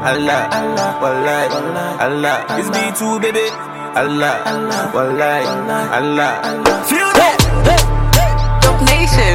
Allah, Wallah, Allah. It's me too, baby. Allah, Wallah, Allah. Feel that? Dope Nation.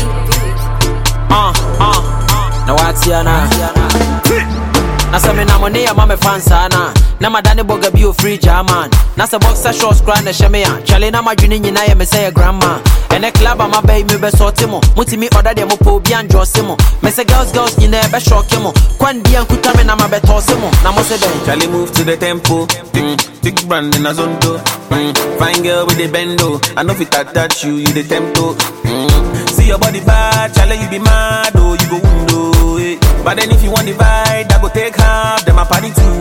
Now what's your name? Nasa me na money ya mame fansana. Na madani boga bio free German. Nasa boxer shorts grind na shemea. Chale na majuni nyina ya me say grandma. Ene club ama bay me be sorti mo. Muti mi order de mo po bi anjosi mo. Me say girls nyina be shock mo. Kwandi ankuta me na ma be tosi mo. Na mo say den. Chale move to the tempo. Tick brand in a zonto. Fine girl with the bendo. I know if it touch you, you the tempo. See your body bad, chale you be mad, oh you go window. But then if you want the vibe, I go take half, then my party too.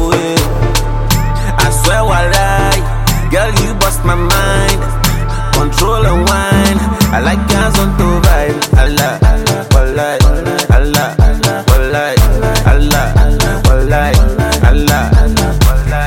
I swear walai, girl you bust my mind. Control and wine, I like girls on to vibe. Allah, walai, Allah, walai, Allah, walai, Allah, walai,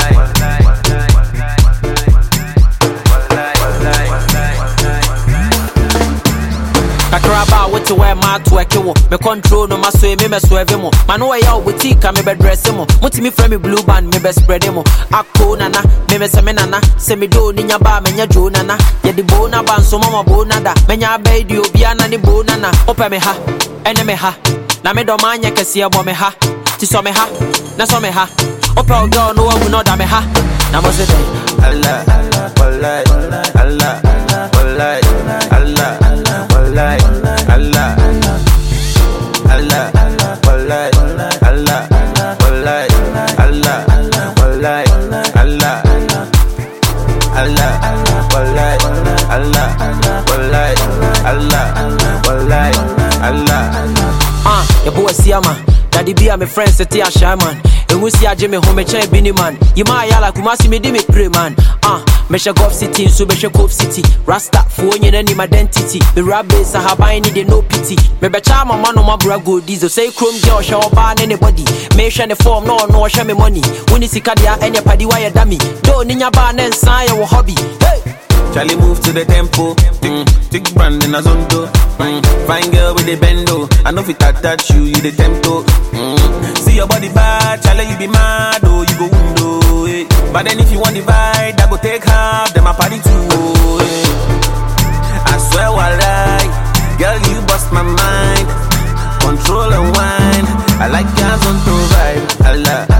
Kakraba what to wear my to a kill. Me control no my sway me swerve mo. Man no way out with tea me be dress mo. Muti me frame me blue band me be spread mo. Akko nana me se me nana. Se me do ni nya ba me nya jo nana. Ye di bo na ban so mama bo nada. Me nya be di obi ana ni bo nana. Ope me ha ene me ha. Na me do manya kese abo me ha. Ti so me ha na so me ha. Ope o girl no we no da me ha. Na mo se dey Allah, Wallah, Allah, Wallah, Allah, Wallah, Allah, Allah, Wallah, Allah, Wallah, Allah, Wallah, Allah, Allah, Wallah, Allah, Wallah, Allah, Wallah, Allah. Your boy Siama. Daddy be a my friend say a shaman. And we see a Jimmy home a chain bini man. You ma yala kumasi me di me pray man. Me she Gulf City so me she Cove City. Rasta phone you name identity. Me rap base I have I need no pity. Me be charm man on my bra go diesel. Say chrome girl show ban anybody. Me share the form no share me money. When you see kadia any party why you dummy. Don't ninya ban and sign your hobby. Hey. Charlie move to the tempo. Tick brand in a zonto. Fine girl with the bendo. I know if it touch you, you the tempo. See your body bad, Charlie you be mad, oh you go window. But then if you want the vibe, I go take half, then my party too. I swear walai, girl you bust my mind. Control and wine, I like girls on to vibe. Allah.